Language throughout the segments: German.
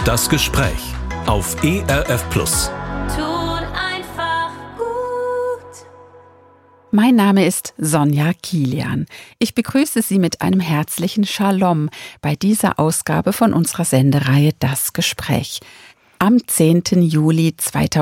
Das Gespräch auf ERF Plus. Tut einfach gut. Mein Name ist Sonja Kilian. Ich begrüße Sie mit einem herzlichen Shalom bei dieser Ausgabe von unserer Sendereihe Das Gespräch. Am 10. Juli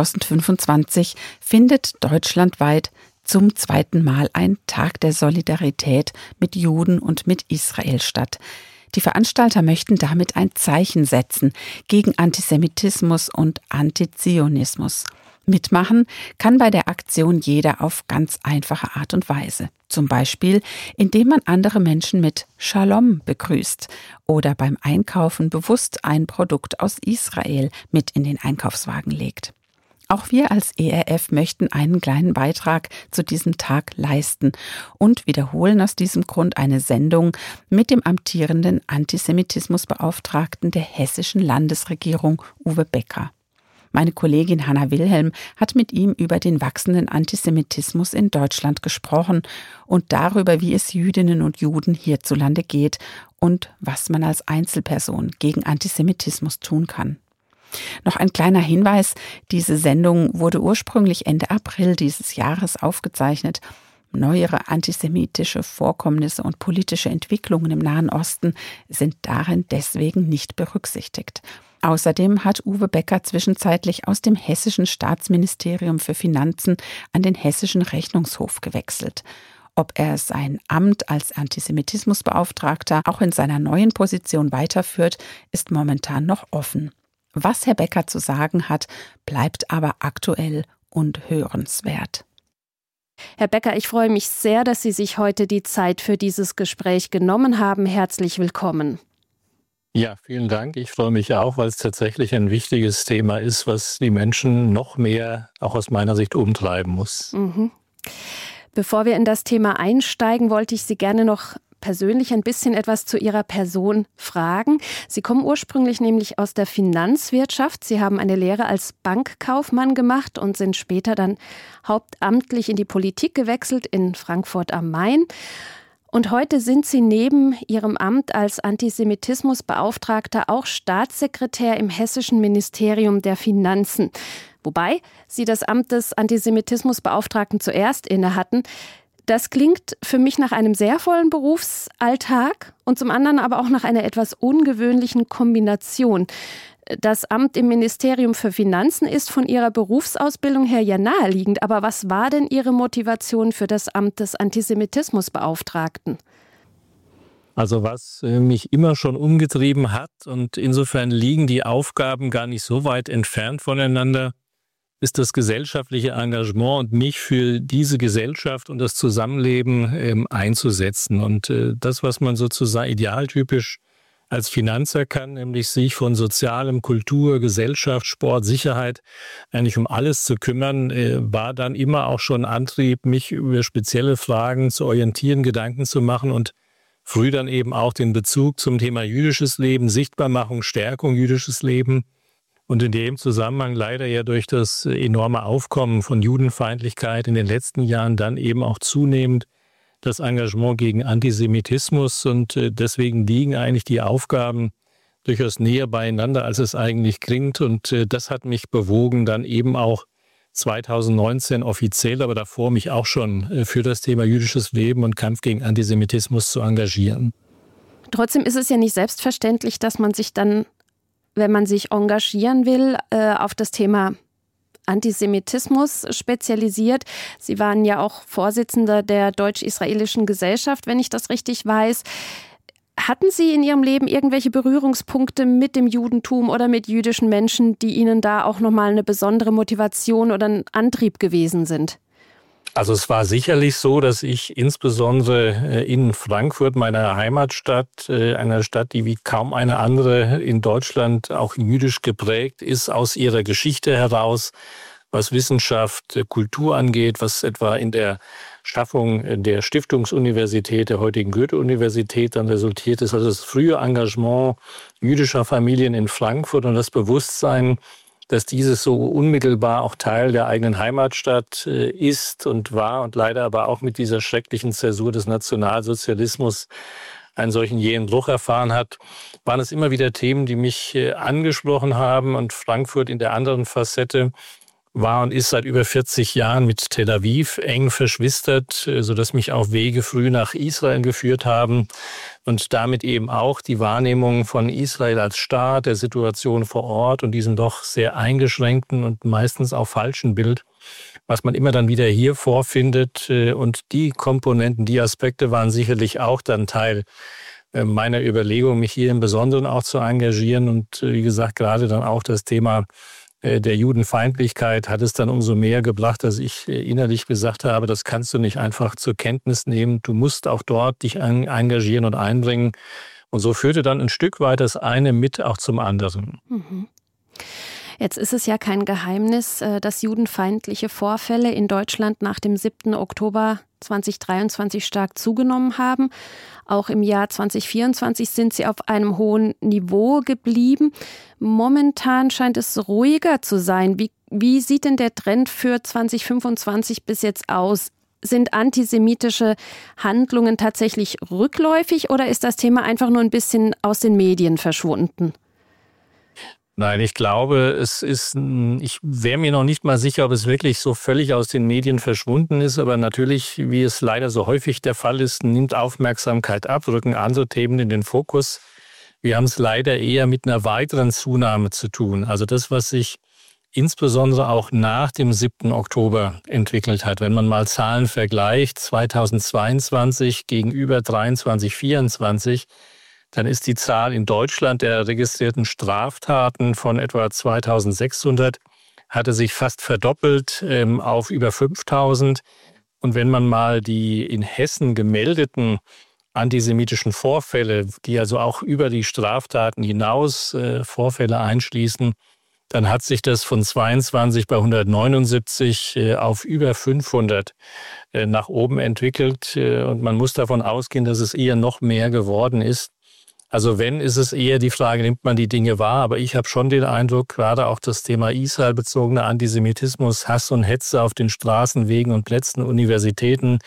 2025 findet deutschlandweit zum zweiten Mal ein Tag der Solidarität mit Juden und mit Israel statt. Die Veranstalter möchten damit ein Zeichen setzen gegen Antisemitismus und Antizionismus. Mitmachen kann bei der Aktion jeder auf ganz einfache Art und Weise. Zum Beispiel, indem man andere Menschen mit Shalom begrüßt oder beim Einkaufen bewusst ein Produkt aus Israel mit in den Einkaufswagen legt. Auch wir als ERF möchten einen kleinen Beitrag zu diesem Tag leisten und wiederholen aus diesem Grund eine Sendung mit dem amtierenden Antisemitismusbeauftragten der hessischen Landesregierung, Uwe Becker. Meine Kollegin Hanna Wilhelm hat mit ihm über den wachsenden Antisemitismus in Deutschland gesprochen und darüber, wie es Jüdinnen und Juden hierzulande geht und was man als Einzelperson gegen Antisemitismus tun kann. Noch ein kleiner Hinweis, diese Sendung wurde ursprünglich Ende April dieses Jahres aufgezeichnet. Neuere antisemitische Vorkommnisse und politische Entwicklungen im Nahen Osten sind darin deswegen nicht berücksichtigt. Außerdem hat Uwe Becker zwischenzeitlich aus dem Hessischen Staatsministerium für Finanzen an den Hessischen Rechnungshof gewechselt. Ob er sein Amt als Antisemitismusbeauftragter auch in seiner neuen Position weiterführt, ist momentan noch offen. Was Herr Becker zu sagen hat, bleibt aber aktuell und hörenswert. Herr Becker, ich freue mich sehr, dass Sie sich heute die Zeit für dieses Gespräch genommen haben. Herzlich willkommen. Ja, vielen Dank. Ich freue mich auch, weil es tatsächlich ein wichtiges Thema ist, was die Menschen noch mehr, auch aus meiner Sicht, umtreiben muss. Bevor wir in das Thema einsteigen, wollte ich Sie gerne noch persönlich ein bisschen etwas zu Ihrer Person fragen. Sie kommen ursprünglich nämlich aus der Finanzwirtschaft. Sie haben eine Lehre als Bankkaufmann gemacht und sind später dann hauptamtlich in die Politik gewechselt in Frankfurt am Main. Und heute sind Sie neben Ihrem Amt als Antisemitismusbeauftragter auch Staatssekretär im Hessischen Ministerium der Finanzen. Wobei Sie das Amt des Antisemitismusbeauftragten zuerst inne hatten. Das klingt für mich nach einem sehr vollen Berufsalltag und zum anderen aber auch nach einer etwas ungewöhnlichen Kombination. Das Amt im Ministerium für Finanzen ist von Ihrer Berufsausbildung her ja naheliegend. Aber was war denn Ihre Motivation für das Amt des Antisemitismusbeauftragten? Also was mich immer schon umgetrieben hat, und insofern liegen die Aufgaben gar nicht so weit entfernt voneinander, ist das gesellschaftliche Engagement und mich für diese Gesellschaft und das Zusammenleben einzusetzen. Und das, was man sozusagen idealtypisch als Finanzer kann, nämlich sich von Sozialem, Kultur, Gesellschaft, Sport, Sicherheit eigentlich um alles zu kümmern, war dann immer auch schon Antrieb, mich über spezielle Fragen zu orientieren, Gedanken zu machen und früh dann eben auch den Bezug zum Thema jüdisches Leben, Sichtbarmachung, Stärkung jüdisches Leben. Und in dem Zusammenhang leider ja durch das enorme Aufkommen von Judenfeindlichkeit in den letzten Jahren dann eben auch zunehmend das Engagement gegen Antisemitismus. Und deswegen liegen eigentlich die Aufgaben durchaus näher beieinander, als es eigentlich klingt. Und das hat mich bewogen, dann eben auch 2019 offiziell, aber davor mich auch schon für das Thema jüdisches Leben und Kampf gegen Antisemitismus zu engagieren. Trotzdem ist es ja nicht selbstverständlich, dass man sich dann, wenn man sich engagieren will, auf das Thema Antisemitismus spezialisiert. Sie waren ja auch Vorsitzender der Deutsch-Israelischen Gesellschaft, wenn ich das richtig weiß. Hatten Sie in Ihrem Leben irgendwelche Berührungspunkte mit dem Judentum oder mit jüdischen Menschen, die Ihnen da auch nochmal eine besondere Motivation oder ein Antrieb gewesen sind? Also es war sicherlich so, dass ich insbesondere in Frankfurt, meiner Heimatstadt, einer Stadt, die wie kaum eine andere in Deutschland auch jüdisch geprägt ist, aus ihrer Geschichte heraus, was Wissenschaft, Kultur angeht, was etwa in der Schaffung der Stiftungsuniversität, der heutigen Goethe-Universität dann resultiert ist. Also das frühe Engagement jüdischer Familien in Frankfurt und das Bewusstsein, dass dieses so unmittelbar auch Teil der eigenen Heimatstadt ist und war und leider aber auch mit dieser schrecklichen Zäsur des Nationalsozialismus einen solchen jähen Bruch erfahren hat, waren es immer wieder Themen, die mich angesprochen haben. Und Frankfurt in der anderen Facette war und ist seit über 40 Jahren mit Tel Aviv eng verschwistert, sodass mich auch Wege früh nach Israel geführt haben und damit eben auch die Wahrnehmung von Israel als Staat, der Situation vor Ort und diesem doch sehr eingeschränkten und meistens auch falschen Bild, was man immer dann wieder hier vorfindet. Und die Komponenten, die Aspekte waren sicherlich auch dann Teil meiner Überlegung, mich hier im Besonderen auch zu engagieren. Und wie gesagt, gerade dann auch das Thema der Judenfeindlichkeit hat es dann umso mehr gebracht, dass ich innerlich gesagt habe, das kannst du nicht einfach zur Kenntnis nehmen. Du musst auch dort dich engagieren und einbringen. Und so führte dann ein Stück weit das eine mit auch zum anderen. Mhm. Jetzt ist es ja kein Geheimnis, dass judenfeindliche Vorfälle in Deutschland nach dem 7. Oktober 2023 stark zugenommen haben. Auch im Jahr 2024 sind sie auf einem hohen Niveau geblieben. Momentan scheint es ruhiger zu sein. Wie sieht denn der Trend für 2025 bis jetzt aus? Sind antisemitische Handlungen tatsächlich rückläufig oder ist das Thema einfach nur ein bisschen aus den Medien verschwunden? Nein, ich glaube, ich wäre mir noch nicht mal sicher, ob es wirklich so völlig aus den Medien verschwunden ist. Aber natürlich, wie es leider so häufig der Fall ist, nimmt Aufmerksamkeit ab, rücken andere Themen in den Fokus. Wir haben es leider eher mit einer weiteren Zunahme zu tun. Also das, was sich insbesondere auch nach dem 7. Oktober entwickelt hat. Wenn man mal Zahlen vergleicht, 2022 gegenüber 2023, 2024, dann ist die Zahl in Deutschland der registrierten Straftaten von etwa 2.600, hatte sich fast verdoppelt auf über 5.000. Und wenn man mal die in Hessen gemeldeten antisemitischen Vorfälle, die also auch über die Straftaten hinaus Vorfälle einschließen, dann hat sich das von 22 bei 179 auf über 500 nach oben entwickelt. Und man muss davon ausgehen, dass es eher noch mehr geworden ist. Also wenn, ist es eher die Frage, nimmt man die Dinge wahr? Aber ich habe schon den Eindruck, gerade auch das Thema Israel-bezogener Antisemitismus, Hass und Hetze auf den Straßen, Wegen und Plätzen, Universitäten,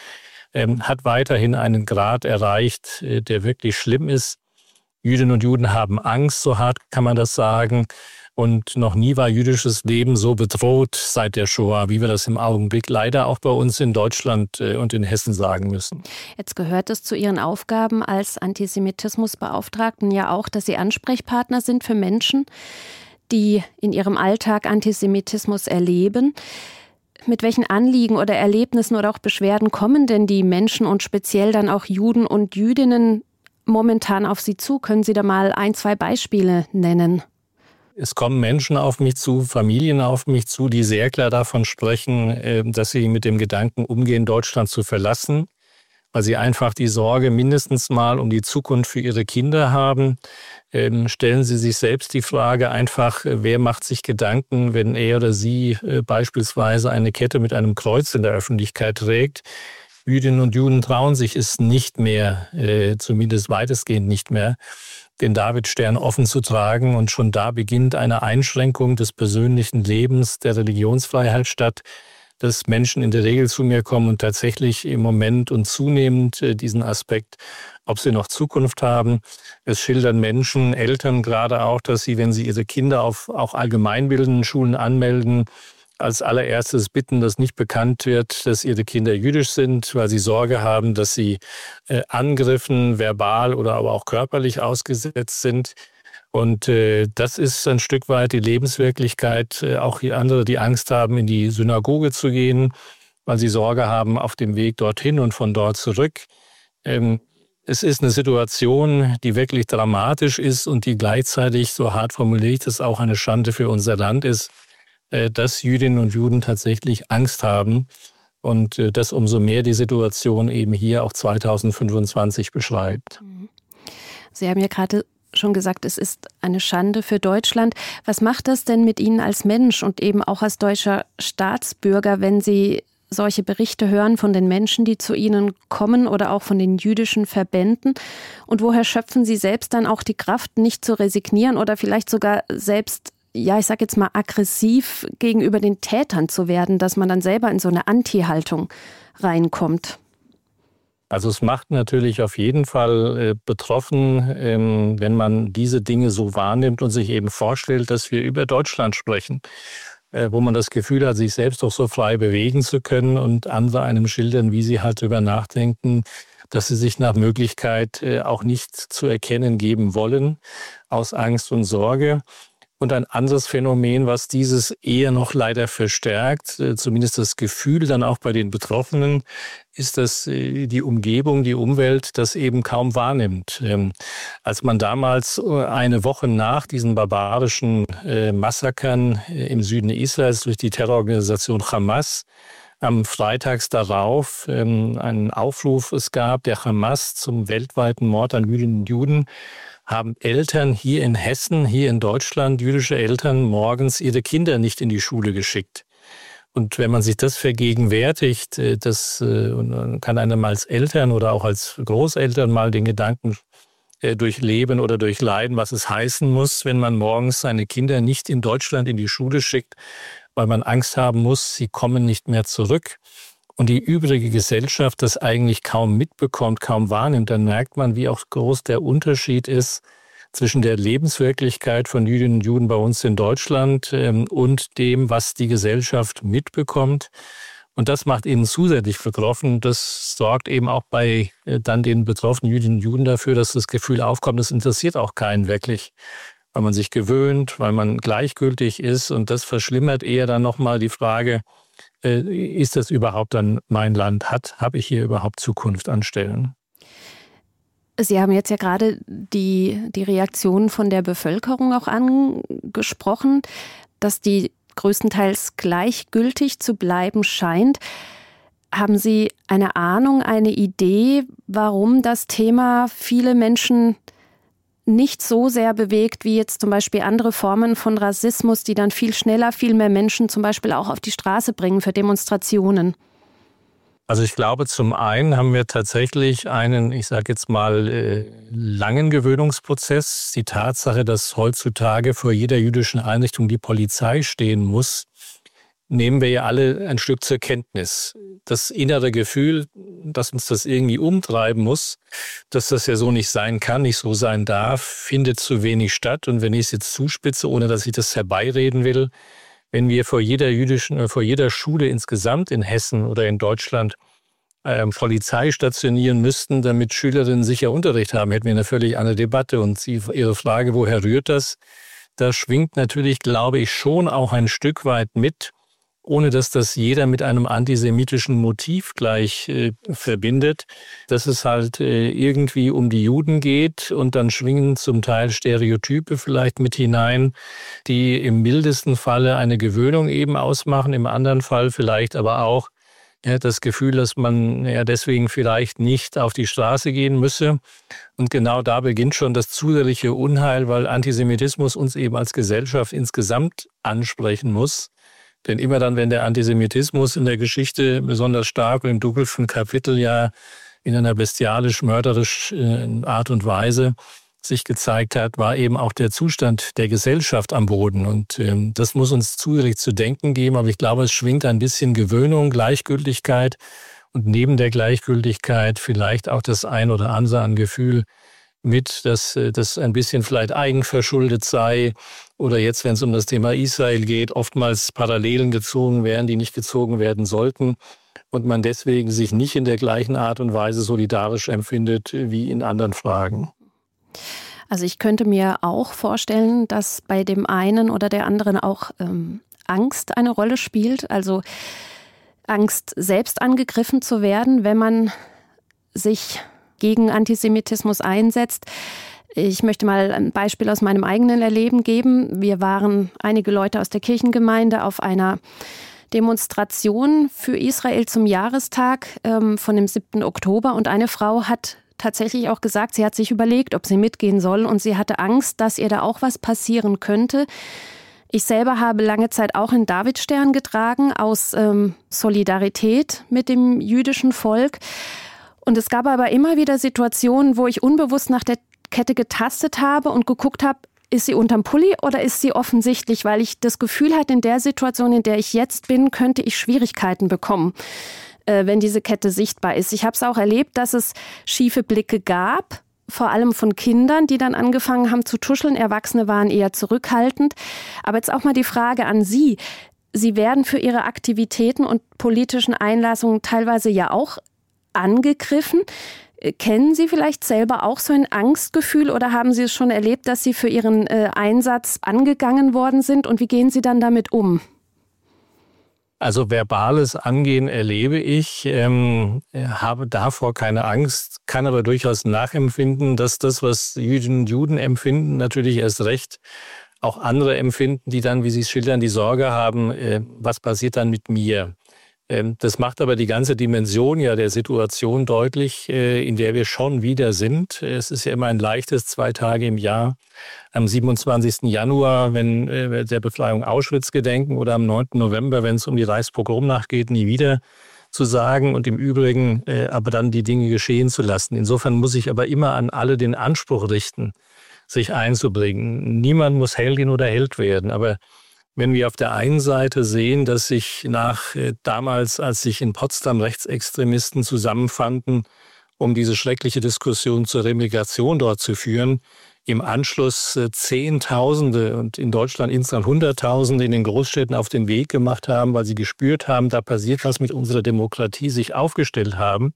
hat weiterhin einen Grad erreicht, der wirklich schlimm ist. Jüdinnen und Juden haben Angst, so hart kann man das sagen. Und noch nie war jüdisches Leben so bedroht seit der Shoah, wie wir das im Augenblick leider auch bei uns in Deutschland und in Hessen sagen müssen. Jetzt gehört es zu Ihren Aufgaben als Antisemitismusbeauftragten ja auch, dass Sie Ansprechpartner sind für Menschen, die in ihrem Alltag Antisemitismus erleben. Mit welchen Anliegen oder Erlebnissen oder auch Beschwerden kommen denn die Menschen und speziell dann auch Juden und Jüdinnen momentan auf Sie zu? Können Sie da mal 1, 2 Beispiele nennen? Es kommen Menschen auf mich zu, Familien auf mich zu, die sehr klar davon sprechen, dass sie mit dem Gedanken umgehen, Deutschland zu verlassen, weil sie einfach die Sorge mindestens mal um die Zukunft für ihre Kinder haben. Stellen Sie sich selbst die Frage einfach, wer macht sich Gedanken, wenn er oder sie beispielsweise eine Kette mit einem Kreuz in der Öffentlichkeit trägt. Jüdinnen und Juden trauen sich es nicht mehr, zumindest weitestgehend nicht mehr, den Davidstern offen zu tragen. Und schon da beginnt eine Einschränkung des persönlichen Lebens, der Religionsfreiheit statt, dass Menschen in der Regel zu mir kommen und tatsächlich im Moment und zunehmend diesen Aspekt, ob sie noch Zukunft haben. Es schildern Menschen, Eltern gerade auch, dass sie, wenn sie ihre Kinder auf auch allgemeinbildenden Schulen anmelden, als allererstes bitten, dass nicht bekannt wird, dass ihre Kinder jüdisch sind, weil sie Sorge haben, dass sie Angriffen verbal oder aber auch körperlich ausgesetzt sind. Und das ist ein Stück weit die Lebenswirklichkeit. Auch andere, die Angst haben, in die Synagoge zu gehen, weil sie Sorge haben auf dem Weg dorthin und von dort zurück. Es ist eine Situation, die wirklich dramatisch ist und die gleichzeitig, so hart formuliert, es auch eine Schande für unser Land ist, dass Jüdinnen und Juden tatsächlich Angst haben und dass umso mehr die Situation eben hier auch 2025 beschreibt. Sie haben ja gerade schon gesagt, es ist eine Schande für Deutschland. Was macht das denn mit Ihnen als Mensch und eben auch als deutscher Staatsbürger, wenn Sie solche Berichte hören von den Menschen, die zu Ihnen kommen oder auch von den jüdischen Verbänden? Und woher schöpfen Sie selbst dann auch die Kraft, nicht zu resignieren oder vielleicht sogar selbst, ja, ich sage jetzt mal, aggressiv gegenüber den Tätern zu werden, dass man dann selber in so eine Anti-Haltung reinkommt? Also es macht natürlich auf jeden Fall betroffen, wenn man diese Dinge so wahrnimmt und sich eben vorstellt, dass wir über Deutschland sprechen, wo man das Gefühl hat, sich selbst auch so frei bewegen zu können und andere einem schildern, wie sie halt darüber nachdenken, dass sie sich nach Möglichkeit auch nicht zu erkennen geben wollen, aus Angst und Sorge. Und ein anderes Phänomen, was dieses eher noch leider verstärkt, zumindest das Gefühl dann auch bei den Betroffenen, ist, dass die Umgebung, die Umwelt das eben kaum wahrnimmt. Als man damals eine Woche nach diesen barbarischen Massakern im Süden Israels durch die Terrororganisation Hamas am Freitags darauf einen Aufruf es gab, der Hamas zum weltweiten Mord an Jüdinnen und Juden, haben Eltern hier in Hessen, hier in Deutschland, jüdische Eltern morgens ihre Kinder nicht in die Schule geschickt. Und wenn man sich das vergegenwärtigt, und kann einem als Eltern oder auch als Großeltern mal den Gedanken durchleben oder durchleiden, was es heißen muss, wenn man morgens seine Kinder nicht in Deutschland in die Schule schickt, weil man Angst haben muss, sie kommen nicht mehr zurück. Und die übrige Gesellschaft das eigentlich kaum mitbekommt, kaum wahrnimmt, dann merkt man, wie auch groß der Unterschied ist zwischen der Lebenswirklichkeit von Jüdinnen und Juden bei uns in Deutschland und dem, was die Gesellschaft mitbekommt. Und das macht ihnen zusätzlich betroffen. Das sorgt eben auch bei dann den betroffenen Jüdinnen und Juden dafür, dass das Gefühl aufkommt, das interessiert auch keinen wirklich, weil man sich gewöhnt, weil man gleichgültig ist. Und das verschlimmert eher dann nochmal die Frage, ist das überhaupt dann mein Land? Habe ich hier überhaupt Zukunft an Stellen? Sie haben jetzt ja gerade die Reaktionen von der Bevölkerung auch angesprochen, dass die größtenteils gleichgültig zu bleiben scheint. Haben Sie eine Ahnung, eine Idee, warum das Thema viele Menschen nicht so sehr bewegt wie jetzt zum Beispiel andere Formen von Rassismus, die dann viel schneller, viel mehr Menschen zum Beispiel auch auf die Straße bringen für Demonstrationen? Also ich glaube, zum einen haben wir tatsächlich einen, ich sage jetzt mal, langen Gewöhnungsprozess. Die Tatsache, dass heutzutage vor jeder jüdischen Einrichtung die Polizei stehen muss, nehmen wir ja alle ein Stück zur Kenntnis. Das innere Gefühl, dass uns das irgendwie umtreiben muss, dass das ja so nicht sein kann, nicht so sein darf, findet zu wenig statt. Und wenn ich es jetzt zuspitze, ohne dass ich das herbeireden will, wenn wir vor jeder Schule insgesamt in Hessen oder in Deutschland Polizei stationieren müssten, damit Schülerinnen sicher Unterricht haben, hätten wir eine völlig andere Debatte. Und Ihre Frage, woher rührt das? Da schwingt natürlich, glaube ich, schon auch ein Stück weit mit, ohne dass das jeder mit einem antisemitischen Motiv gleich verbindet, dass es halt irgendwie um die Juden geht und dann schwingen zum Teil Stereotype vielleicht mit hinein, die im mildesten Falle eine Gewöhnung eben ausmachen, im anderen Fall vielleicht aber auch das Gefühl, dass man deswegen vielleicht nicht auf die Straße gehen müsse. Und genau da beginnt schon das zusätzliche Unheil, weil Antisemitismus uns eben als Gesellschaft insgesamt ansprechen muss. Denn immer dann, wenn der Antisemitismus in der Geschichte besonders stark und im dunkelsten Kapitel ja in einer bestialisch-mörderischen Art und Weise sich gezeigt hat, war eben auch der Zustand der Gesellschaft am Boden. Und das muss uns zusätzlich zu denken geben. Aber ich glaube, es schwingt ein bisschen Gewöhnung, Gleichgültigkeit und neben der Gleichgültigkeit vielleicht auch das ein oder andere an Gefühl mit, dass das ein bisschen vielleicht eigenverschuldet sei oder jetzt, wenn es um das Thema Israel geht, oftmals Parallelen gezogen werden, die nicht gezogen werden sollten und man deswegen sich nicht in der gleichen Art und Weise solidarisch empfindet wie in anderen Fragen. Also ich könnte mir auch vorstellen, dass bei dem einen oder der anderen auch Angst eine Rolle spielt, also Angst, selbst angegriffen zu werden, wenn man sich gegen Antisemitismus einsetzt. Ich möchte mal ein Beispiel aus meinem eigenen Erleben geben. Wir waren einige Leute aus der Kirchengemeinde auf einer Demonstration für Israel zum Jahrestag von dem 7. Oktober und eine Frau hat tatsächlich auch gesagt, sie hat sich überlegt, ob sie mitgehen soll und sie hatte Angst, dass ihr da auch was passieren könnte. Ich selber habe lange Zeit auch einen Davidstern getragen aus Solidarität mit dem jüdischen Volk. Und es gab aber immer wieder Situationen, wo ich unbewusst nach der Kette getastet habe und geguckt habe, ist sie unterm Pulli oder ist sie offensichtlich, weil ich das Gefühl hatte, in der Situation, in der ich jetzt bin, könnte ich Schwierigkeiten bekommen. wenn diese Kette sichtbar ist. Ich habe es auch erlebt, dass es schiefe Blicke gab, vor allem von Kindern, die dann angefangen haben zu tuscheln. Erwachsene waren eher zurückhaltend. Aber jetzt auch mal die Frage an Sie. Sie werden für Ihre Aktivitäten und politischen Einlassungen teilweise ja auch angegriffen. Kennen Sie vielleicht selber auch so ein Angstgefühl oder haben Sie es schon erlebt, dass Sie für Ihren Einsatz angegangen worden sind? Und wie gehen Sie dann damit um? Also verbales Angehen erlebe ich, habe davor keine Angst, kann aber durchaus nachempfinden, dass das, was Jüdinnen und Juden empfinden, natürlich erst recht auch andere empfinden, die dann, wie Sie es schildern, die Sorge haben, was passiert dann mit mir? Das macht aber die ganze Dimension ja der Situation deutlich, in der wir schon wieder sind. Es ist ja immer ein leichtes 2 Tage im Jahr. Am 27. Januar, wenn der Befreiung Auschwitz gedenken, oder am 9. November, wenn es um die Reichspogromnacht geht, nie wieder zu sagen und im Übrigen aber dann die Dinge geschehen zu lassen. Insofern muss ich aber immer an alle den Anspruch richten, sich einzubringen. Niemand muss Heldin oder Held werden, aber wenn wir auf der einen Seite sehen, dass sich damals, als sich in Potsdam Rechtsextremisten zusammenfanden, um diese schreckliche Diskussion zur Remigration dort zu führen, im Anschluss Zehntausende und in Deutschland insgesamt Hunderttausende in den Großstädten auf den Weg gemacht haben, weil sie gespürt haben, da passiert was mit unserer Demokratie, sich aufgestellt haben.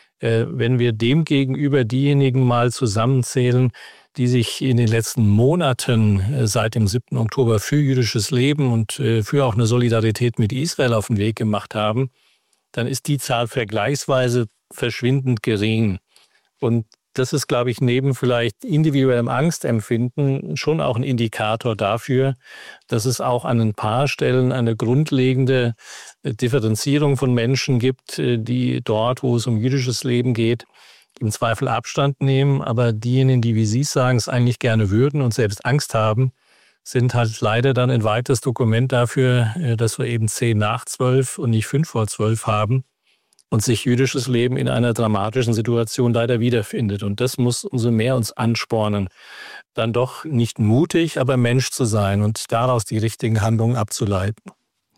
Wenn wir dem gegenüber diejenigen mal zusammenzählen, die sich in den letzten Monaten seit dem 7. Oktober für jüdisches Leben und für auch eine Solidarität mit Israel auf den Weg gemacht haben, dann ist die Zahl vergleichsweise verschwindend gering. Und das ist, glaube ich, neben vielleicht individuellem Angstempfinden schon auch ein Indikator dafür, dass es auch an ein paar Stellen eine grundlegende Differenzierung von Menschen gibt, die dort, wo es um jüdisches Leben geht, im Zweifel Abstand nehmen. Aber diejenigen, die, wie Sie sagen, es eigentlich gerne würden und selbst Angst haben, sind halt leider dann ein weiteres Dokument dafür, dass wir eben 10 nach 12 und nicht 5 vor 12 haben. Und sich jüdisches Leben in einer dramatischen Situation leider wiederfindet. Und das muss umso mehr uns anspornen, dann doch nicht mutig, aber Mensch zu sein und daraus die richtigen Handlungen abzuleiten.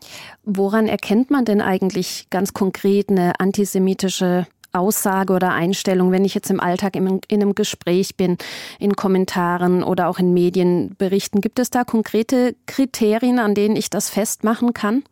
Woran erkennt man denn eigentlich ganz konkret eine antisemitische Aussage oder Einstellung, wenn ich jetzt im Alltag in einem Gespräch bin, in Kommentaren oder auch in Medienberichten? Gibt es da konkrete Kriterien, an denen ich das festmachen kann?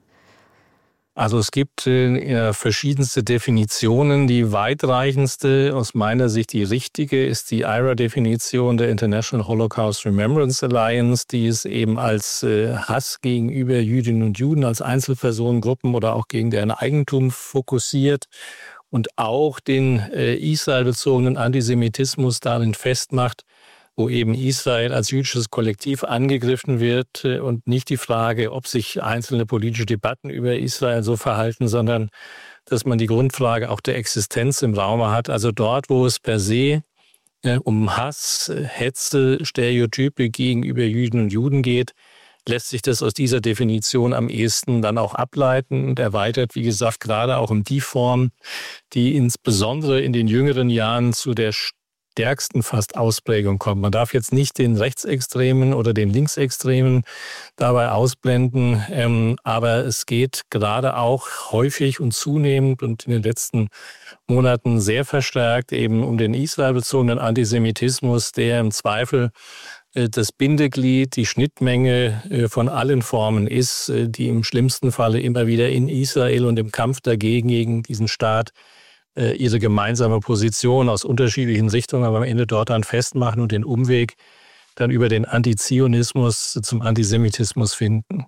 Also es gibt verschiedenste Definitionen. Die weitreichendste, aus meiner Sicht die richtige, ist die IHRA-Definition der International Holocaust Remembrance Alliance, die es eben als Hass gegenüber Jüdinnen und Juden, als Einzelpersonengruppen oder auch gegen deren Eigentum fokussiert und auch den israelbezogenen Antisemitismus darin festmacht, wo eben Israel als jüdisches Kollektiv angegriffen wird und nicht die Frage, ob sich einzelne politische Debatten über Israel so verhalten, sondern dass man die Grundfrage auch der Existenz im Raum hat. Also dort, wo es per se um Hass, Hetze, Stereotype gegenüber Jüdinnen und Juden geht, lässt sich das aus dieser Definition am ehesten dann auch ableiten und erweitert, wie gesagt, gerade auch um die Form, die insbesondere in den jüngeren Jahren zu der stärksten fast Ausprägung kommt. Man darf jetzt nicht den Rechtsextremen oder den Linksextremen dabei ausblenden, aber es geht gerade auch häufig und zunehmend und in den letzten Monaten sehr verstärkt eben um den israelbezogenen Antisemitismus, der im Zweifel das Bindeglied, die Schnittmenge von allen Formen ist, die im schlimmsten Falle immer wieder in Israel und im Kampf dagegen gegen diesen Staat ihre gemeinsame Position aus unterschiedlichen Richtungen, aber am Ende dort dann festmachen und den Umweg dann über den Antizionismus zum Antisemitismus finden.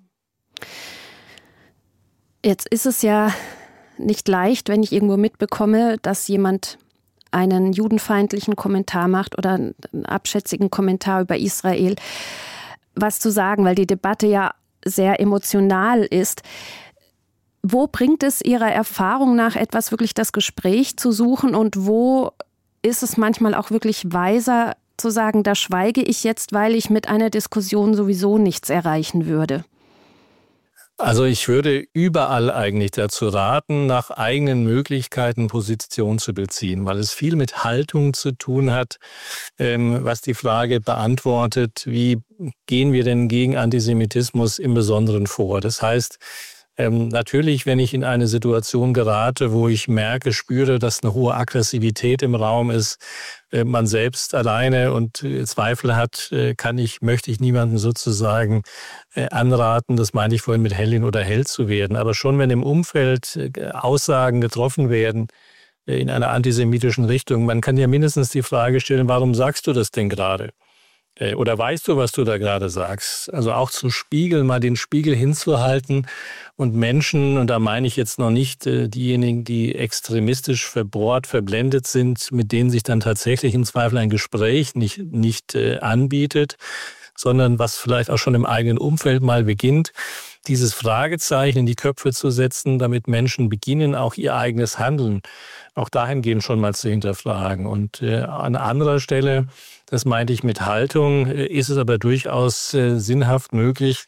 Jetzt ist es ja nicht leicht, wenn ich irgendwo mitbekomme, dass jemand einen judenfeindlichen Kommentar macht oder einen abschätzigen Kommentar über Israel, was zu sagen, weil die Debatte ja sehr emotional ist. Wo bringt es Ihrer Erfahrung nach etwas, wirklich das Gespräch zu suchen und wo ist es manchmal auch wirklich weiser zu sagen, da schweige ich jetzt, weil ich mit einer Diskussion sowieso nichts erreichen würde? Also ich würde überall eigentlich dazu raten, nach eigenen Möglichkeiten Position zu beziehen, weil es viel mit Haltung zu tun hat, was die Frage beantwortet, wie gehen wir denn gegen Antisemitismus im Besonderen vor? Das heißt, Natürlich, wenn ich in eine Situation gerate, wo ich spüre, dass eine hohe Aggressivität im Raum ist, man selbst alleine und Zweifel hat, möchte ich niemandem sozusagen anraten, das meine ich vorhin mit Heldin oder Held zu werden. Aber schon wenn im Umfeld Aussagen getroffen werden in einer antisemitischen Richtung, man kann ja mindestens die Frage stellen, warum sagst du das denn gerade? Oder weißt du, was du da gerade sagst? Also auch zu spiegeln, mal den Spiegel hinzuhalten und Menschen, und da meine ich jetzt noch nicht diejenigen, die extremistisch verbohrt, verblendet sind, mit denen sich dann tatsächlich im Zweifel ein Gespräch nicht anbietet, sondern was vielleicht auch schon im eigenen Umfeld mal beginnt, dieses Fragezeichen in die Köpfe zu setzen, damit Menschen beginnen, auch ihr eigenes Handeln auch dahingehend schon mal zu hinterfragen. Und an anderer Stelle, das meinte ich mit Haltung, ist es aber durchaus sinnhaft möglich,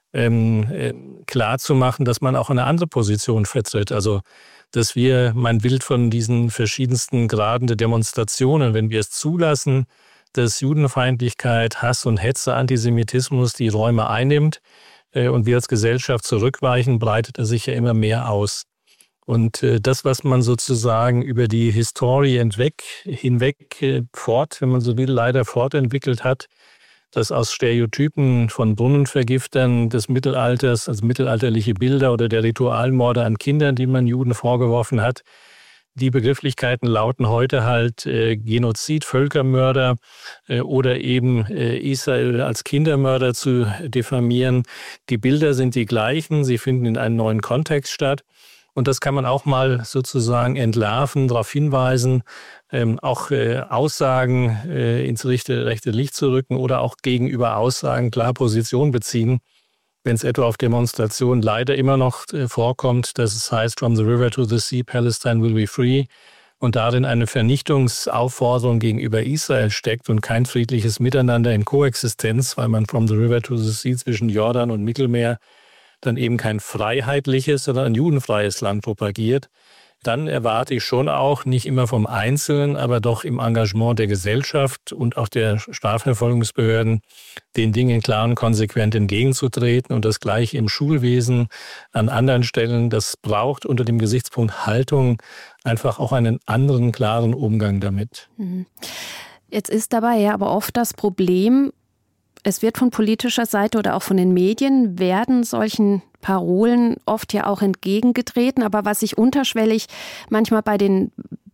klar zu machen, dass man auch eine andere Position vertritt. Also, dass wir mein Bild von diesen verschiedensten Graden der Demonstrationen, wenn wir es zulassen, dass Judenfeindlichkeit, Hass und Hetze, Antisemitismus die Räume einnimmt und wir als Gesellschaft zurückweichen, breitet er sich ja immer mehr aus. Und das, was man sozusagen über die Historie hinweg wenn man so will, leider fortentwickelt hat, dass aus Stereotypen von Brunnenvergiftern des Mittelalters, also mittelalterliche Bilder oder der Ritualmorde an Kindern, die man Juden vorgeworfen hat, die Begrifflichkeiten lauten heute halt Genozid, Völkermörder oder eben Israel als Kindermörder zu diffamieren. Die Bilder sind die gleichen, sie finden in einem neuen Kontext statt. Und das kann man auch mal sozusagen entlarven, darauf hinweisen, auch Aussagen ins rechte Licht zu rücken oder auch gegenüber Aussagen klar Position beziehen. Wenn es etwa auf Demonstrationen leider immer noch vorkommt, dass es heißt, from the river to the sea, Palestine will be free, und darin eine Vernichtungsaufforderung gegenüber Israel steckt und kein friedliches Miteinander in Koexistenz, weil man from the river to the sea zwischen Jordan und Mittelmeer dann eben kein freiheitliches, sondern ein judenfreies Land propagiert, dann erwarte ich schon auch, nicht immer vom Einzelnen, aber doch im Engagement der Gesellschaft und auch der Strafverfolgungsbehörden, den Dingen klar und konsequent entgegenzutreten, und das Gleiche im Schulwesen, an anderen Stellen. Das braucht unter dem Gesichtspunkt Haltung einfach auch einen anderen, klaren Umgang damit. Jetzt ist dabei ja aber oft das Problem, es wird von politischer Seite oder auch von den Medien werden solchen Parolen oft ja auch entgegengetreten. Aber was ich unterschwellig manchmal bei den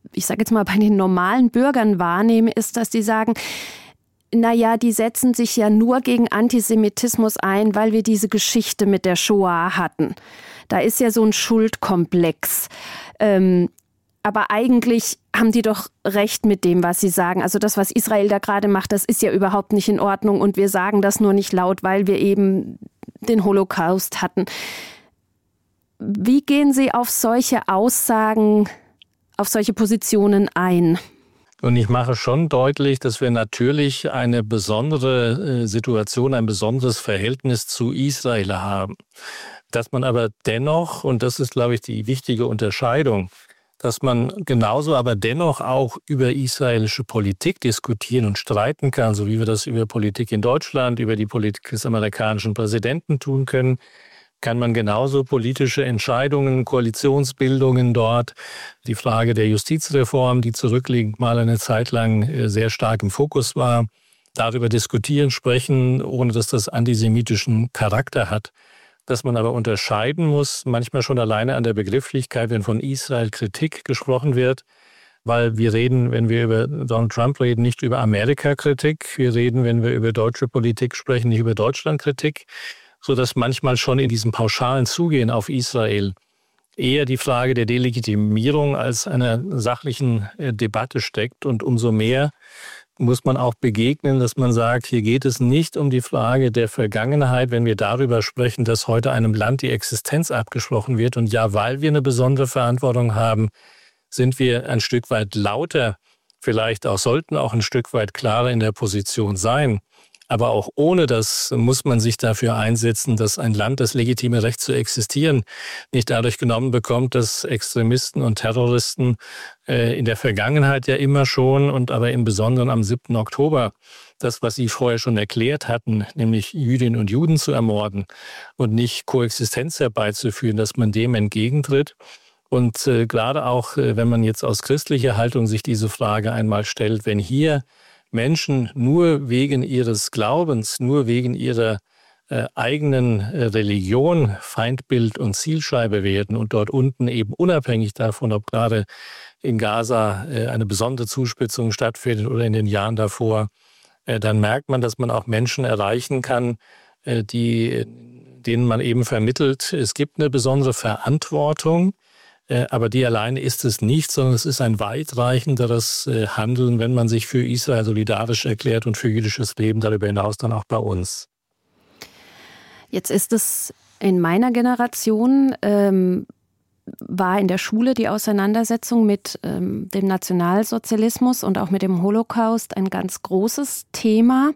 normalen Bürgern wahrnehme, ist, dass die sagen, naja, die setzen sich ja nur gegen Antisemitismus ein, weil wir diese Geschichte mit der Shoah hatten. Da ist ja so ein Schuldkomplex. Aber eigentlich haben die doch recht mit dem, was sie sagen. Also das, was Israel da gerade macht, das ist ja überhaupt nicht in Ordnung. Und wir sagen das nur nicht laut, weil wir eben den Holocaust hatten. Wie gehen Sie auf solche Aussagen, auf solche Positionen ein? Und ich mache schon deutlich, dass wir natürlich eine besondere Situation, ein besonderes Verhältnis zu Israel haben. Dass man aber dennoch, und das ist, glaube ich, die wichtige Unterscheidung, dass man genauso aber dennoch auch über israelische Politik diskutieren und streiten kann, so wie wir das über Politik in Deutschland, über die Politik des amerikanischen Präsidenten tun können, kann man genauso politische Entscheidungen, Koalitionsbildungen dort, die Frage der Justizreform, die zurückliegend mal eine Zeit lang sehr stark im Fokus war, darüber diskutieren, sprechen, ohne dass das antisemitischen Charakter hat. Dass man aber unterscheiden muss, manchmal schon alleine an der Begrifflichkeit, wenn von Israel Kritik gesprochen wird, weil wir reden, wenn wir über Donald Trump reden, nicht über Amerika-Kritik, wir reden, wenn wir über deutsche Politik sprechen, nicht über Deutschland-Kritik, sodass manchmal schon in diesem pauschalen Zugehen auf Israel eher die Frage der Delegitimierung als einer sachlichen Debatte steckt. Und umso mehr muss man auch begegnen, dass man sagt, hier geht es nicht um die Frage der Vergangenheit, wenn wir darüber sprechen, dass heute einem Land die Existenz abgesprochen wird. Und ja, weil wir eine besondere Verantwortung haben, sind wir ein Stück weit lauter, vielleicht auch sollten auch ein Stück weit klarer in der Position sein. Aber auch ohne das muss man sich dafür einsetzen, dass ein Land das legitime Recht zu existieren nicht dadurch genommen bekommt, dass Extremisten und Terroristen in der Vergangenheit ja immer schon und aber im Besonderen am 7. Oktober das, was Sie vorher schon erklärt hatten, nämlich Jüdinnen und Juden zu ermorden und nicht Koexistenz herbeizuführen, dass man dem entgegentritt. Und gerade auch, wenn man jetzt aus christlicher Haltung sich diese Frage einmal stellt, wenn hier Menschen nur wegen ihres Glaubens, nur wegen ihrer eigenen Religion Feindbild und Zielscheibe werden und dort unten eben unabhängig davon, ob gerade in Gaza eine besondere Zuspitzung stattfindet oder in den Jahren davor, dann merkt man, dass man auch Menschen erreichen kann, denen man eben vermittelt, es gibt eine besondere Verantwortung, aber die alleine ist es nicht, sondern es ist ein weitreichenderes Handeln, wenn man sich für Israel solidarisch erklärt und für jüdisches Leben, darüber hinaus dann auch bei uns. Jetzt ist es in meiner Generation, war in der Schule die Auseinandersetzung mit dem Nationalsozialismus und auch mit dem Holocaust ein ganz großes Thema.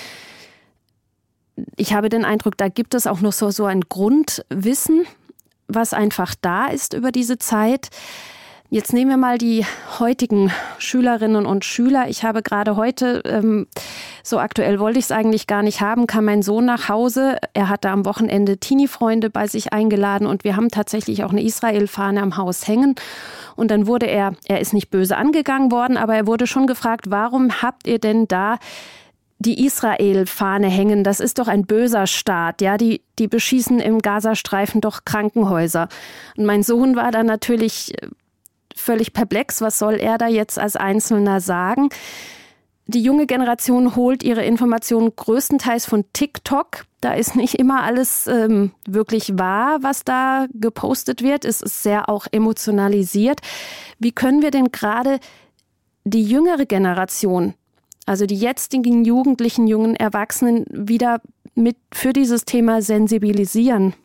Ich habe den Eindruck, da gibt es auch noch so ein Grundwissen, was einfach da ist über diese Zeit. Jetzt nehmen wir mal die heutigen Schülerinnen und Schüler. Ich habe gerade heute, so aktuell wollte ich es eigentlich gar nicht haben, kam mein Sohn nach Hause. Er hatte am Wochenende Teenie-Freunde bei sich eingeladen und wir haben tatsächlich auch eine Israel-Fahne am Haus hängen. Und dann wurde er ist nicht böse angegangen worden, aber er wurde schon gefragt, warum habt ihr denn da die Israel-Fahne hängen? Das ist doch ein böser Staat, ja, die beschießen im Gazastreifen doch Krankenhäuser. Und mein Sohn war dann natürlich völlig perplex, was soll er da jetzt als Einzelner sagen? Die junge Generation holt ihre Informationen größtenteils von TikTok. Da ist nicht immer alles wirklich wahr, was da gepostet wird. Es ist sehr auch emotionalisiert. Wie können wir denn gerade die jüngere Generation, also die jetzigen Jugendlichen, jungen Erwachsenen, wieder für dieses Thema sensibilisieren?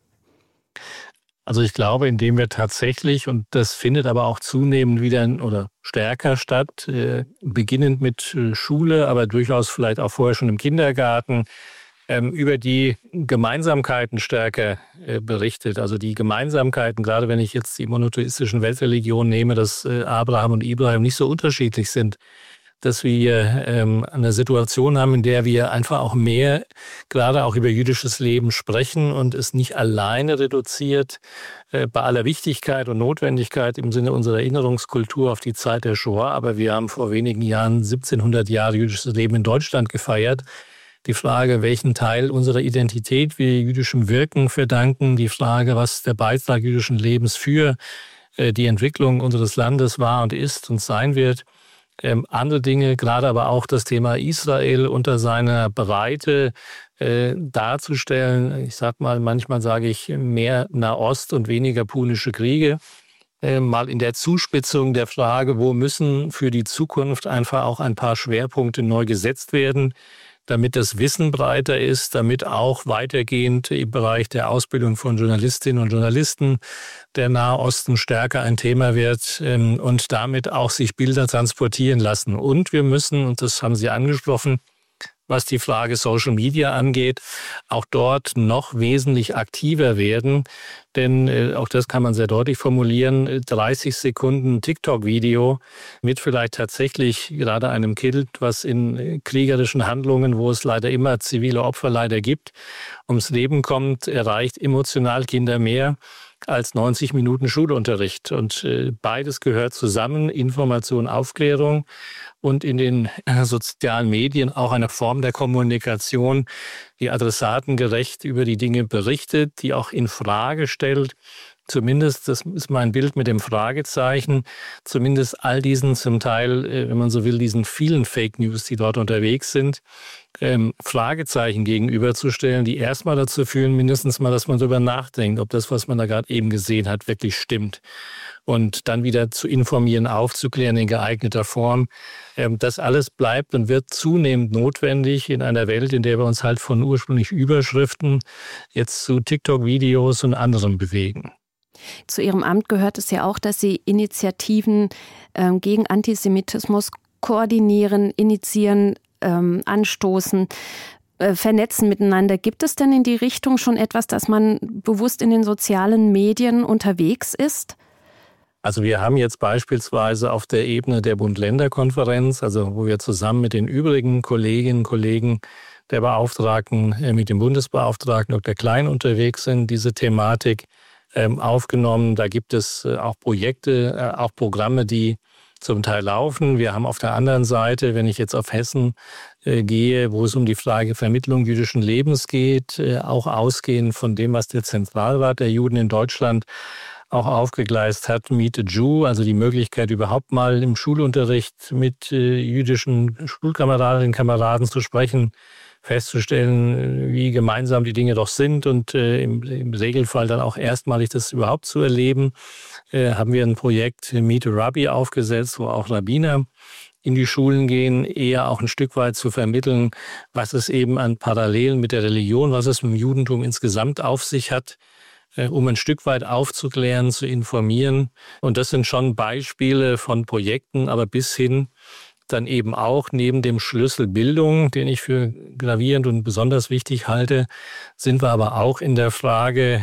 Also ich glaube, indem wir tatsächlich, und das findet aber auch zunehmend wieder oder stärker statt, beginnend mit Schule, aber durchaus vielleicht auch vorher schon im Kindergarten, über die Gemeinsamkeiten stärker berichtet. Also die Gemeinsamkeiten, gerade wenn ich jetzt die monotheistischen Weltreligionen nehme, dass Abraham und Ibrahim nicht so unterschiedlich sind, dass wir eine Situation haben, in der wir einfach auch mehr, gerade auch über jüdisches Leben sprechen und es nicht alleine reduziert, bei aller Wichtigkeit und Notwendigkeit im Sinne unserer Erinnerungskultur auf die Zeit der Shoah. Aber wir haben vor wenigen Jahren 1700 Jahre jüdisches Leben in Deutschland gefeiert. Die Frage, welchen Teil unserer Identität wir jüdischem Wirken verdanken, die Frage, was der Beitrag jüdischen Lebens für die Entwicklung unseres Landes war und ist und sein wird. Andere Dinge, gerade aber auch das Thema Israel unter seiner Breite darzustellen. Ich sag mal, manchmal sage ich mehr Nahost und weniger punische Kriege. Mal in der Zuspitzung der Frage, wo müssen für die Zukunft einfach auch ein paar Schwerpunkte neu gesetzt werden, damit das Wissen breiter ist, damit auch weitergehend im Bereich der Ausbildung von Journalistinnen und Journalisten der Nahe Osten stärker ein Thema wird und damit auch sich Bilder transportieren lassen. Und wir müssen, und das haben Sie angesprochen, was die Frage Social Media angeht, auch dort noch wesentlich aktiver werden. Denn auch das kann man sehr deutlich formulieren, 30 Sekunden TikTok-Video mit vielleicht tatsächlich gerade einem Kind, was in kriegerischen Handlungen, wo es leider immer zivile Opfer leider gibt, ums Leben kommt, erreicht emotional Kinder mehr als 90 Minuten Schulunterricht. Und beides gehört zusammen, Information, Aufklärung und in den sozialen Medien auch eine Form der Kommunikation, die adressatengerecht über die Dinge berichtet, die auch in Frage stellt. Zumindest, das ist mein Bild mit dem Fragezeichen, zumindest all diesen zum Teil, wenn man so will, diesen vielen Fake News, die dort unterwegs sind, Fragezeichen gegenüberzustellen, die erstmal dazu führen, mindestens mal, dass man darüber nachdenkt, ob das, was man da gerade eben gesehen hat, wirklich stimmt. Und dann wieder zu informieren, aufzuklären in geeigneter Form. Das alles bleibt und wird zunehmend notwendig in einer Welt, in der wir uns halt von ursprünglich Überschriften jetzt zu TikTok-Videos und anderem bewegen. Zu Ihrem Amt gehört es ja auch, dass Sie Initiativen gegen Antisemitismus koordinieren, initiieren. anstoßen, vernetzen miteinander. Gibt es denn in die Richtung schon etwas, dass man bewusst in den sozialen Medien unterwegs ist? Also wir haben jetzt beispielsweise auf der Ebene der Bund-Länder-Konferenz, also wo wir zusammen mit den übrigen Kolleginnen und Kollegen der Beauftragten, mit dem Bundesbeauftragten Dr. Klein unterwegs sind, diese Thematik aufgenommen. Da gibt es auch Projekte, auch Programme, die zum Teil laufen. Wir haben auf der anderen Seite, wenn ich jetzt auf Hessen gehe, wo es um die Frage Vermittlung jüdischen Lebens geht, auch ausgehend von dem, was der Zentralrat der Juden in Deutschland auch aufgegleist hat, Meet a Jew, also die Möglichkeit überhaupt mal im Schulunterricht mit jüdischen Schulkameradinnen und Kameraden zu sprechen, festzustellen, wie gemeinsam die Dinge doch sind und im Regelfall dann auch erstmalig das überhaupt zu erleben, haben wir ein Projekt Meet a Rabbi aufgesetzt, wo auch Rabbiner in die Schulen gehen, eher auch ein Stück weit zu vermitteln, was es eben an Parallelen mit der Religion, was es mit dem Judentum insgesamt auf sich hat, um ein Stück weit aufzuklären, zu informieren. Und das sind schon Beispiele von Projekten, aber bis hin dann eben auch neben dem Schlüssel Bildung, den ich für gravierend und besonders wichtig halte, sind wir aber auch in der Frage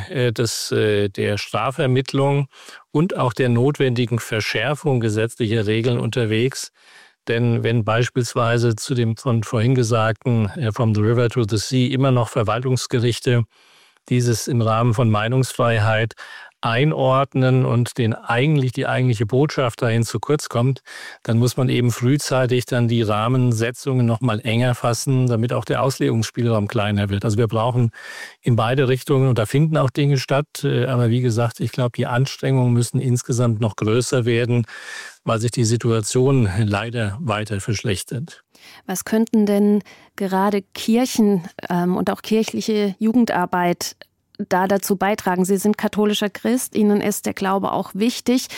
der Strafvermittlung und auch der notwendigen Verschärfung gesetzlicher Regeln unterwegs. Denn wenn beispielsweise zu dem von vorhin gesagten From the River to the Sea immer noch Verwaltungsgerichte dieses im Rahmen von Meinungsfreiheit einordnen und die eigentliche Botschaft dahin zu kurz kommt, dann muss man eben frühzeitig dann die Rahmensetzungen noch mal enger fassen, damit auch der Auslegungsspielraum kleiner wird. Also wir brauchen in beide Richtungen, und da finden auch Dinge statt, aber wie gesagt, ich glaube, die Anstrengungen müssen insgesamt noch größer werden, weil sich die Situation leider weiter verschlechtert. Was könnten denn gerade Kirchen und auch kirchliche Jugendarbeit da dazu beitragen? Sie sind katholischer Christ, Ihnen ist der Glaube auch wichtig.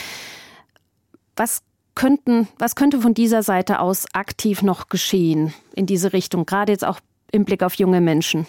Was könnte von dieser Seite aus aktiv noch geschehen in diese Richtung, gerade jetzt auch im Blick auf junge Menschen?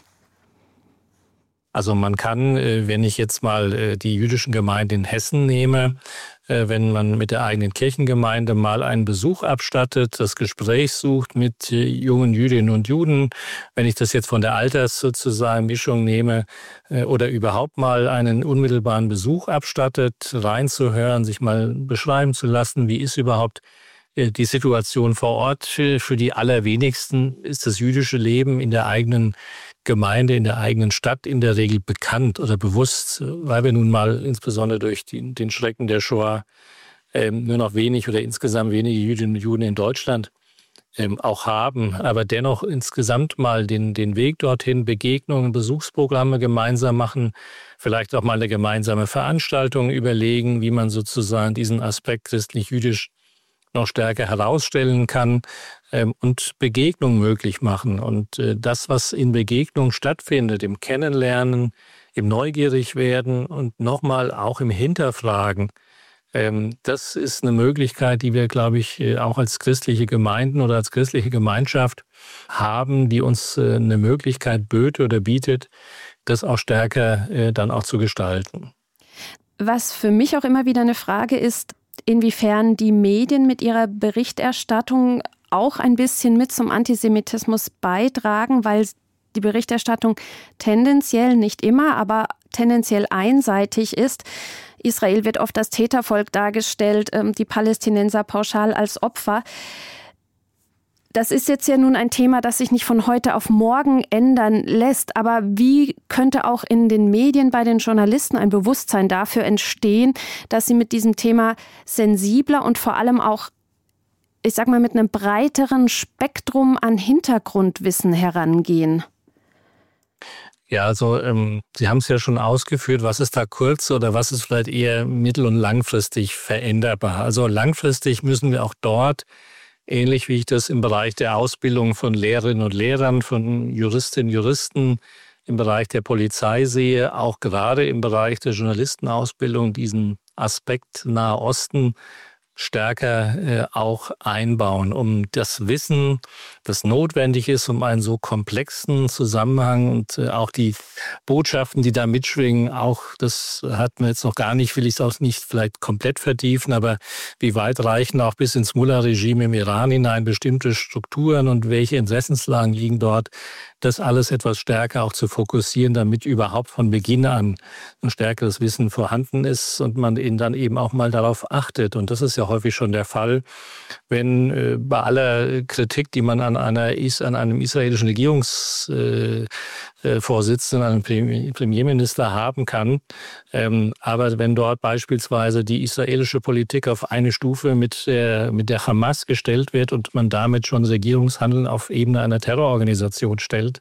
Also man kann, wenn ich jetzt mal die jüdischen Gemeinden in Hessen nehme, wenn man mit der eigenen Kirchengemeinde mal einen Besuch abstattet, das Gespräch sucht mit jungen Jüdinnen und Juden, wenn ich das jetzt von der sozusagen Mischung nehme, oder überhaupt mal einen unmittelbaren Besuch abstattet, reinzuhören, sich mal beschreiben zu lassen, wie ist überhaupt die Situation vor Ort. Für die allerwenigsten ist das jüdische Leben in der eigenen Gemeinde, in der eigenen Stadt in der Regel bekannt oder bewusst, weil wir nun mal insbesondere durch den Schrecken der Shoah nur noch wenig oder insgesamt wenige Jüdinnen und Juden in Deutschland auch haben. Aber dennoch insgesamt mal den Weg dorthin, Begegnungen, Besuchsprogramme gemeinsam machen, vielleicht auch mal eine gemeinsame Veranstaltung überlegen, wie man sozusagen diesen Aspekt christlich-jüdisch noch stärker herausstellen kann und Begegnung möglich machen. Und das, was in Begegnung stattfindet, im Kennenlernen, im Neugierigwerden und nochmal auch im Hinterfragen, das ist eine Möglichkeit, die wir, glaube ich, auch als christliche Gemeinden oder als christliche Gemeinschaft haben, die uns eine Möglichkeit bietet, das auch stärker dann auch zu gestalten. Was für mich auch immer wieder eine Frage ist, inwiefern die Medien mit ihrer Berichterstattung auch ein bisschen mit zum Antisemitismus beitragen, weil die Berichterstattung tendenziell, nicht immer, aber tendenziell einseitig ist. Israel wird oft als Tätervolk dargestellt, die Palästinenser pauschal als Opfer. Das ist jetzt ja nun ein Thema, das sich nicht von heute auf morgen ändern lässt. Aber wie könnte auch in den Medien bei den Journalisten ein Bewusstsein dafür entstehen, dass sie mit diesem Thema sensibler und vor allem auch, ich sag mal, mit einem breiteren Spektrum an Hintergrundwissen herangehen? Ja, also Sie haben es ja schon ausgeführt, was ist da kurz oder was ist vielleicht eher mittel- und langfristig veränderbar? Also langfristig müssen wir auch dort, ähnlich wie ich das im Bereich der Ausbildung von Lehrerinnen und Lehrern, von Juristinnen und Juristen, im Bereich der Polizei sehe, auch gerade im Bereich der Journalistenausbildung diesen Aspekt Nahe Osten stärker auch einbauen, um das Wissen das notwendig ist, um einen so komplexen Zusammenhang und auch die Botschaften, die da mitschwingen, auch das hat man jetzt noch gar nicht, will ich es auch nicht vielleicht komplett vertiefen, aber wie weit reichen auch bis ins Mullah-Regime im Iran hinein bestimmte Strukturen und welche Interessenslagen liegen dort, das alles etwas stärker auch zu fokussieren, damit überhaupt von Beginn an ein stärkeres Wissen vorhanden ist und man dann eben auch mal darauf achtet. Und das ist ja häufig schon der Fall, wenn bei aller Kritik, die man an einem israelischen Regierungsvorsitzenden, einem Premierminister haben kann, aber wenn dort beispielsweise die israelische Politik auf eine Stufe mit der Hamas gestellt wird und man damit schon Regierungshandeln auf Ebene einer Terrororganisation stellt,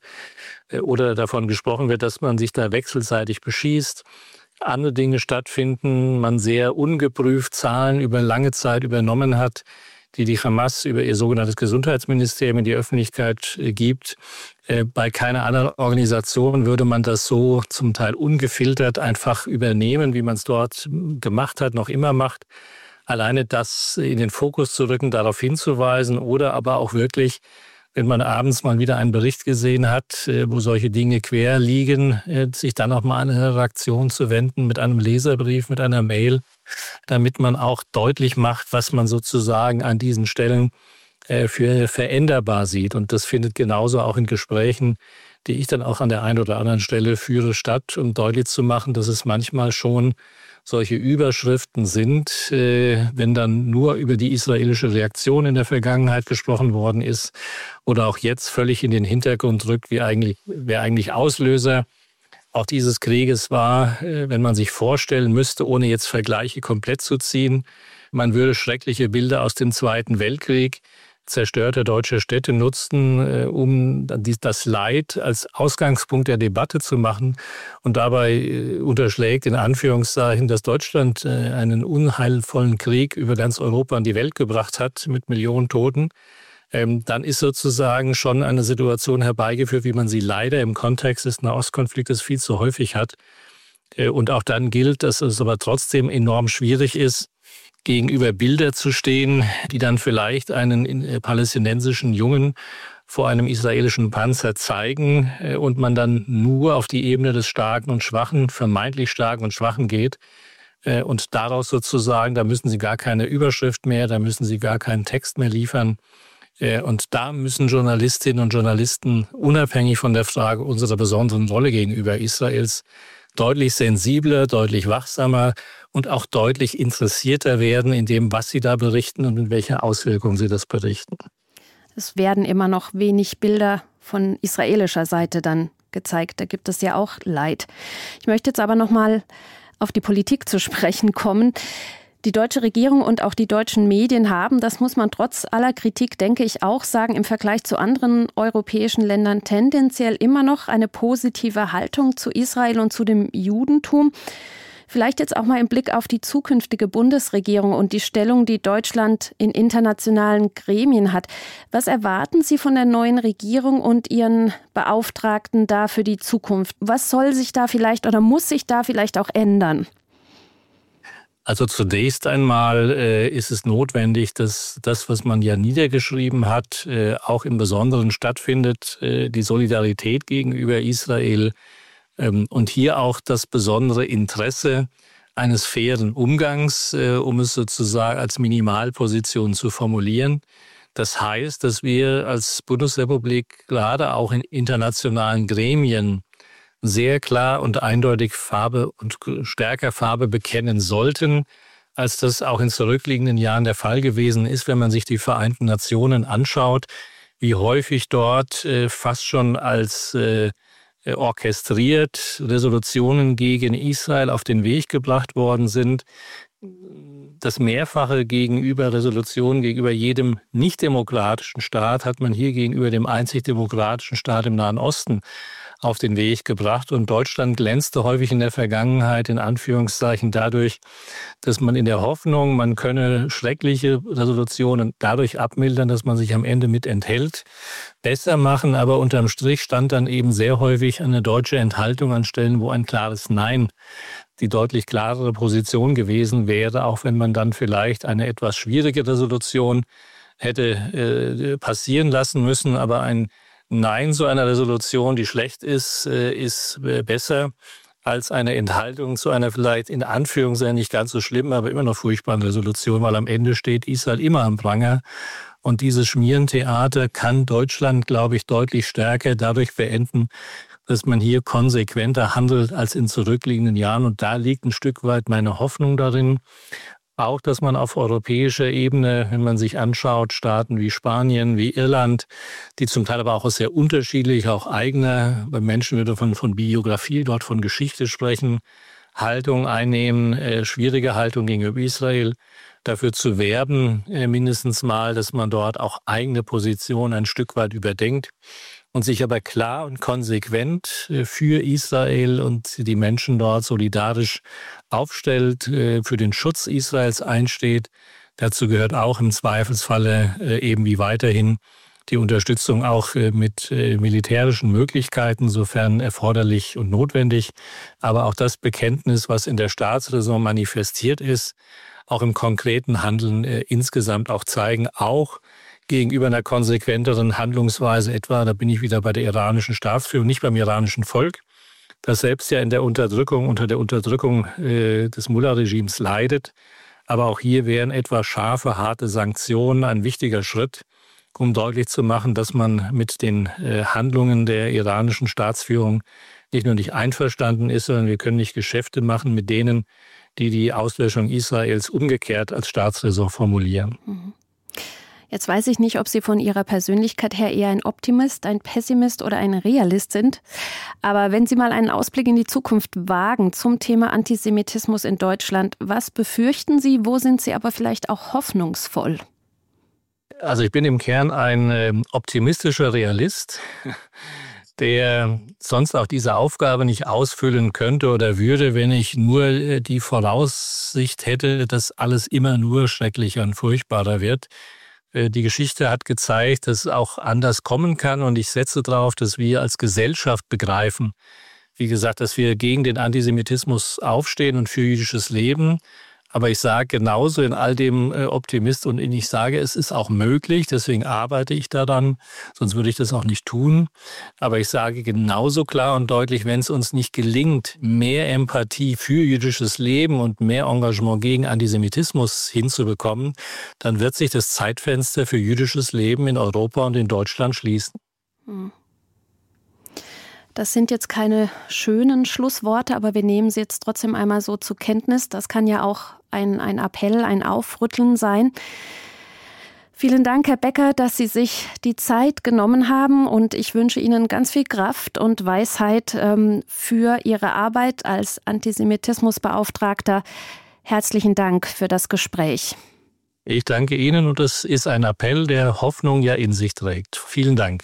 oder davon gesprochen wird, dass man sich da wechselseitig beschießt, andere Dinge stattfinden, man sehr ungeprüft Zahlen über lange Zeit übernommen hat, die Hamas über ihr sogenanntes Gesundheitsministerium in die Öffentlichkeit gibt. Bei keiner anderen Organisation würde man das so zum Teil ungefiltert einfach übernehmen, wie man es dort gemacht hat, noch immer macht. Alleine das in den Fokus zu rücken, darauf hinzuweisen oder aber auch wirklich, wenn man abends mal wieder einen Bericht gesehen hat, wo solche Dinge quer liegen, sich dann auch mal an eine Redaktion zu wenden mit einem Leserbrief, mit einer Mail, damit man auch deutlich macht, was man sozusagen an diesen Stellen für veränderbar sieht. Und das findet genauso auch in Gesprächen, die ich dann auch an der einen oder anderen Stelle führe, statt, um deutlich zu machen, dass es manchmal schon solche Überschriften sind, wenn dann nur über die israelische Reaktion in der Vergangenheit gesprochen worden ist oder auch jetzt völlig in den Hintergrund rückt, wer eigentlich Auslöser auch dieses Krieges war, wenn man sich vorstellen müsste, ohne jetzt Vergleiche komplett zu ziehen, man würde schreckliche Bilder aus dem Zweiten Weltkrieg, zerstörte deutsche Städte nutzen, um das Leid als Ausgangspunkt der Debatte zu machen und dabei unterschlägt in Anführungszeichen, dass Deutschland einen unheilvollen Krieg über ganz Europa in die Welt gebracht hat mit Millionen Toten, dann ist sozusagen schon eine Situation herbeigeführt, wie man sie leider im Kontext des Nahostkonfliktes viel zu häufig hat. Und auch dann gilt, dass es aber trotzdem enorm schwierig ist, gegenüber Bilder zu stehen, die dann vielleicht einen palästinensischen Jungen vor einem israelischen Panzer zeigen und man dann nur auf die Ebene des Starken und Schwachen, vermeintlich Starken und Schwachen geht und daraus sozusagen, da müssen sie gar keine Überschrift mehr, da müssen sie gar keinen Text mehr liefern. Und da müssen Journalistinnen und Journalisten unabhängig von der Frage unserer besonderen Rolle gegenüber Israels deutlich sensibler, deutlich wachsamer und auch deutlich interessierter werden in dem, was sie da berichten und in welcher Auswirkung sie das berichten. Es werden immer noch wenig Bilder von israelischer Seite dann gezeigt. Da gibt es ja auch Leid. Ich möchte jetzt aber noch mal auf die Politik zu sprechen kommen. Die deutsche Regierung und auch die deutschen Medien haben, das muss man trotz aller Kritik, denke ich, auch sagen, im Vergleich zu anderen europäischen Ländern tendenziell immer noch eine positive Haltung zu Israel und zu dem Judentum. Vielleicht jetzt auch mal im Blick auf die zukünftige Bundesregierung und die Stellung, die Deutschland in internationalen Gremien hat. Was erwarten Sie von der neuen Regierung und Ihren Beauftragten da für die Zukunft? Was soll sich da vielleicht oder muss sich da vielleicht auch ändern? Also zunächst einmal ist es notwendig, dass das, was man ja niedergeschrieben hat, auch im Besonderen stattfindet, die Solidarität gegenüber Israel und hier auch das besondere Interesse eines fairen Umgangs, um es sozusagen als Minimalposition zu formulieren. Das heißt, dass wir als Bundesrepublik gerade auch in internationalen Gremien sehr klar und eindeutig Farbe und stärker Farbe bekennen sollten, als das auch in zurückliegenden Jahren der Fall gewesen ist, wenn man sich die Vereinten Nationen anschaut, wie häufig dort fast schon als orchestriert Resolutionen gegen Israel auf den Weg gebracht worden sind. Das Mehrfache gegenüber Resolutionen gegenüber jedem nicht-demokratischen Staat hat man hier gegenüber dem einzig demokratischen Staat im Nahen Osten auf den Weg gebracht. Und Deutschland glänzte häufig in der Vergangenheit in Anführungszeichen dadurch, dass man in der Hoffnung, man könne schreckliche Resolutionen dadurch abmildern, dass man sich am Ende mit enthält, besser machen. Aber unterm Strich stand dann eben sehr häufig eine deutsche Enthaltung an Stellen, wo ein klares Nein die deutlich klarere Position gewesen wäre, auch wenn man dann vielleicht eine etwas schwierige Resolution hätte passieren lassen müssen. Aber ein Nein zu einer Resolution, die schlecht ist, ist besser als eine Enthaltung zu einer vielleicht in Anführungszeichen nicht ganz so schlimmen, aber immer noch furchtbaren Resolution, weil am Ende steht Israel immer am Pranger. Und dieses Schmierentheater kann Deutschland, glaube ich, deutlich stärker dadurch beenden, dass man hier konsequenter handelt als in zurückliegenden Jahren. Und da liegt ein Stück weit meine Hoffnung darin. Auch, dass man auf europäischer Ebene, wenn man sich anschaut, Staaten wie Spanien, wie Irland, die zum Teil aber auch sehr unterschiedlich, auch eigener, bei Menschen wieder von Biografie, dort von Geschichte sprechen, Haltung einnehmen, schwierige Haltung gegenüber Israel, dafür zu werben, mindestens mal, dass man dort auch eigene Positionen ein Stück weit überdenkt und sich aber klar und konsequent für Israel und die Menschen dort solidarisch aufstellt, für den Schutz Israels einsteht. Dazu gehört auch im Zweifelsfalle eben wie weiterhin die Unterstützung auch mit militärischen Möglichkeiten, sofern erforderlich und notwendig. Aber auch das Bekenntnis, was in der Staatsräson manifestiert ist, auch im konkreten Handeln insgesamt auch zeigen, auch gegenüber einer konsequenteren Handlungsweise etwa, da bin ich wieder bei der iranischen Staatsführung, nicht beim iranischen Volk, das selbst ja in der Unterdrückung, unter der Unterdrückung des Mullah-Regimes leidet. Aber auch hier wären etwa scharfe, harte Sanktionen ein wichtiger Schritt, um deutlich zu machen, dass man mit den Handlungen der iranischen Staatsführung nicht nur nicht einverstanden ist, sondern wir können nicht Geschäfte machen mit denen, die die Auslöschung Israels umgekehrt als Staatsräson formulieren. Jetzt weiß ich nicht, ob Sie von Ihrer Persönlichkeit her eher ein Optimist, ein Pessimist oder ein Realist sind. Aber wenn Sie mal einen Ausblick in die Zukunft wagen zum Thema Antisemitismus in Deutschland, was befürchten Sie, wo sind Sie aber vielleicht auch hoffnungsvoll? Also ich bin im Kern ein optimistischer Realist, der sonst auch diese Aufgabe nicht ausfüllen könnte oder würde, wenn ich nur die Voraussicht hätte, dass alles immer nur schrecklicher und furchtbarer wird. Die Geschichte hat gezeigt, dass es auch anders kommen kann und ich setze darauf, dass wir als Gesellschaft begreifen, wie gesagt, dass wir gegen den Antisemitismus aufstehen und für jüdisches Leben. Aber ich sage genauso in all dem Optimist und ich sage, es ist auch möglich, deswegen arbeite ich daran, sonst würde ich das auch nicht tun. Aber ich sage genauso klar und deutlich, wenn es uns nicht gelingt, mehr Empathie für jüdisches Leben und mehr Engagement gegen Antisemitismus hinzubekommen, dann wird sich das Zeitfenster für jüdisches Leben in Europa und in Deutschland schließen. Das sind jetzt keine schönen Schlussworte, aber wir nehmen sie jetzt trotzdem einmal so zur Kenntnis. Das kann ja auch ein Appell, ein Aufrütteln sein. Vielen Dank, Herr Becker, dass Sie sich die Zeit genommen haben und ich wünsche Ihnen ganz viel Kraft und Weisheit für Ihre Arbeit als Antisemitismusbeauftragter. Herzlichen Dank für das Gespräch. Ich danke Ihnen und es ist ein Appell, der Hoffnung ja in sich trägt. Vielen Dank.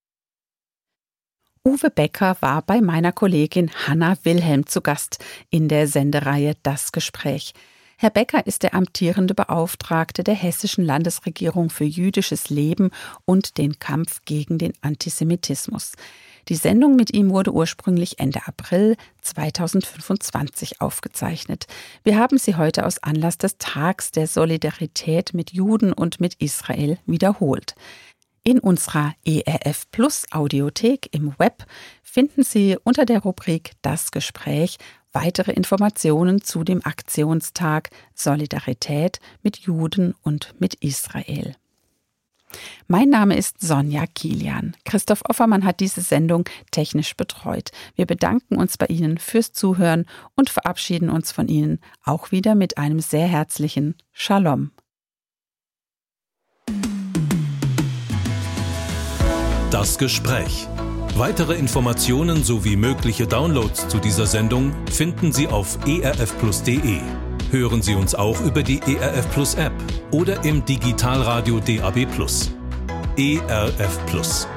Uwe Becker war bei meiner Kollegin Hanna Wilhelm zu Gast in der Sendereihe Das Gespräch. Herr Becker ist der amtierende Beauftragte der Hessischen Landesregierung für jüdisches Leben und den Kampf gegen den Antisemitismus. Die Sendung mit ihm wurde ursprünglich Ende April 2025 aufgezeichnet. Wir haben sie heute aus Anlass des Tags der Solidarität mit Juden und mit Israel wiederholt. In unserer ERF Plus Audiothek im Web finden Sie unter der Rubrik Das Gespräch weitere Informationen zu dem Aktionstag Solidarität mit Juden und mit Israel. Mein Name ist Sonja Kilian. Christoph Offermann hat diese Sendung technisch betreut. Wir bedanken uns bei Ihnen fürs Zuhören und verabschieden uns von Ihnen auch wieder mit einem sehr herzlichen Shalom. Das Gespräch. Weitere Informationen sowie mögliche Downloads zu dieser Sendung finden Sie auf erfplus.de. Hören Sie uns auch über die ERF Plus App oder im Digitalradio DAB+. ERF Plus.